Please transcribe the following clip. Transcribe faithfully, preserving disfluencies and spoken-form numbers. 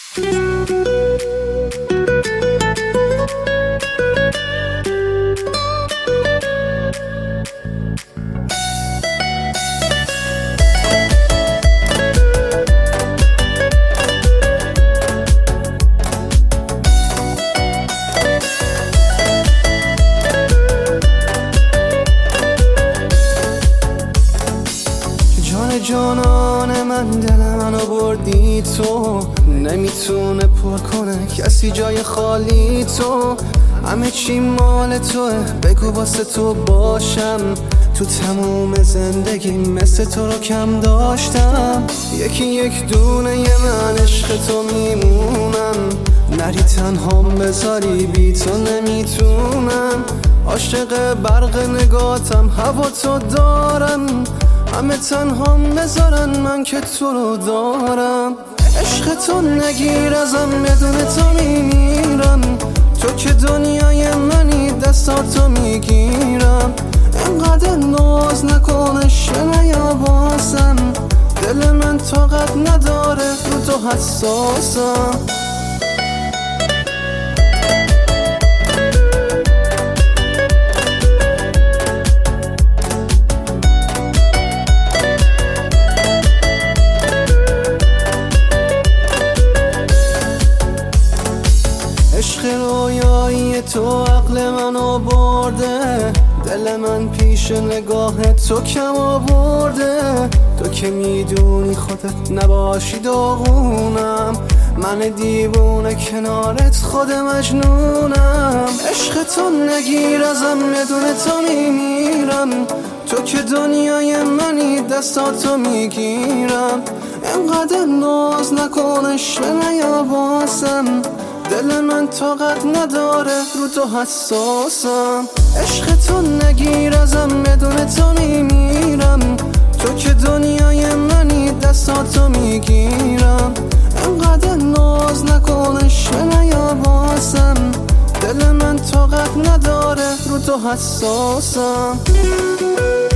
جانان من دل منو بردی تو، نمیتونه پر کنه کسی جای خالی تو. همه چی مال توه، بگو واسه تو باشم. تو تموم زندگی مثل تو رو کم داشتم. یکی یک دونه یه من عشق تو میمونم. نری تنهام بذاری بی تو نمیتونم. عاشق برق نگاتم، هوا تو دارم. همه تنهام بذارن من که تو رو دارم. عشق تو نگیر ازم، بدون تو میمیرم. تو که دنیای منی، دستاتو میگیرم. اینقدر ناز نکنش نیا باسم. دل من طاقت نداره، رو تو حساسم. عشق رویایی تو عقل منو برده. دل من پیش نگاه تو کم آورده. تو که میدونی خودت نباشی داغونم. من دیوونه کنارت خود مجنونم. عشق تو نگیر ازم، بدون تو میمیرم. تو که دنیای منی، دستاتو میگیرم. اینقدر ناز نکنش نیا باسم. دل من طاقت نداره، رو تو حساسم. عشق تو نگیر ازم، بدون تو میمیرم. تو که دنیای منی، دستاتو میگیرم. اینقدر ناز نکنش نیا باسم. دل من طاقت نداره، رو تو حساسم.